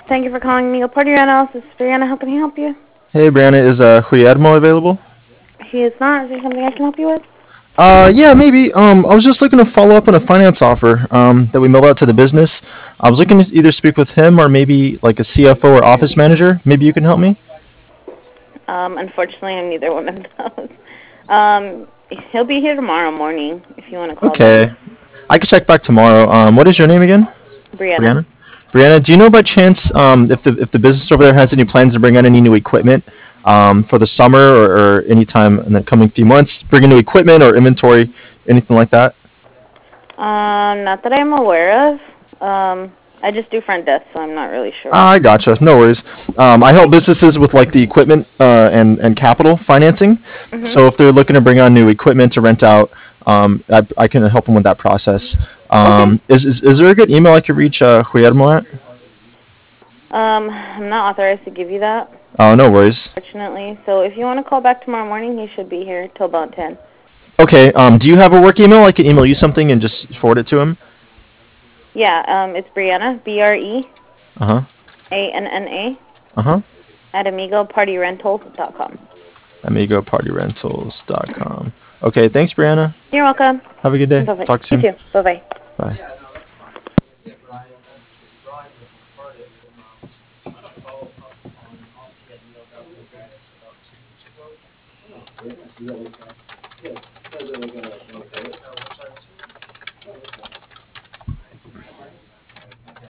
Thank you for calling Amigo Party Rental. This is Brianna. How can I help you? Hey, Brianna, is Guillermo available? He is not. Is there something I can help you with? Yeah, maybe. I was just looking to follow up on a finance offer that we mailed out to the business. I was looking to either speak with him or maybe like a CFO or office manager. Maybe you can help me. Unfortunately, I'm neither one of those. Um, he'll be here tomorrow morning if you want to call back. Okay, I can check back tomorrow. What is your name again? Brianna? Brianna. Brianna, do you know by chance if the business over there has any plans to bring on any new equipment for the summer or any time in the coming few months? Bring in new equipment or inventory, anything like that? Not that I'm aware of. I just do front desk, so I'm not really sure. I gotcha. No worries. I help businesses with like the equipment and capital financing. Mhm. So if they're looking to bring on new equipment to rent out, I can help them with that process. Okay. Is there a good email I could reach Guillermo at? I'm not authorized to give you that, Oh, no worries. fortunately. So if you want to call back tomorrow morning, he should be here till about 10. Okay. Do you have a work email? I can email you something and just forward it to him. Yeah, it's Brianna, Uh huh. BREANNA, Uh huh. at AmigoPartyRentals.com. AmigoPartyRentals.com. Okay. Thanks, Brianna. You're welcome. Have a good day. Bye-bye. Talk You soon. too. Bye-bye. Bye.